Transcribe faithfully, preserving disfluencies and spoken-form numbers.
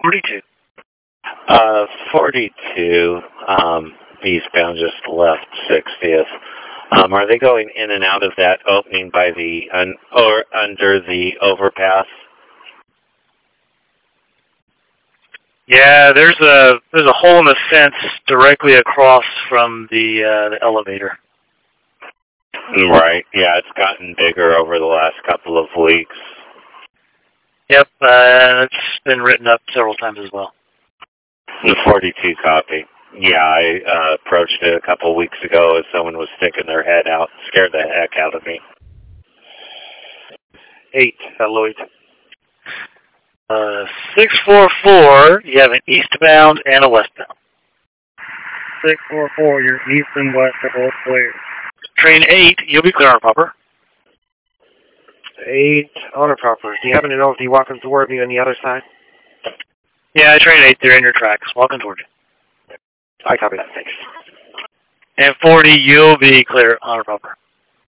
forty-two. Uh, forty-two, um, eastbound just left sixtieth. Um, are they going in and out of that opening by the, un, or under the overpass? Yeah, there's a there's a hole in the fence directly across from the uh, the elevator. Right, yeah, it's gotten bigger over the last couple of weeks. Yep, uh, it's been written up several times as well. The forty-two copy. Yeah, I uh, approached it a couple of weeks ago as someone was sticking their head out. Scared the heck out of me. Eight, uh, Lloyd. Uh, six four four, you have an eastbound and a westbound. six four four, you're east and west are both clear. Train eight, you'll be clear on proper. Eight, honor proper. Do you happen to know if he walking toward me on the other side? Yeah, train eight, they're in your tracks, walking toward you. I copy that, thanks. And forty, you'll be clear on proper.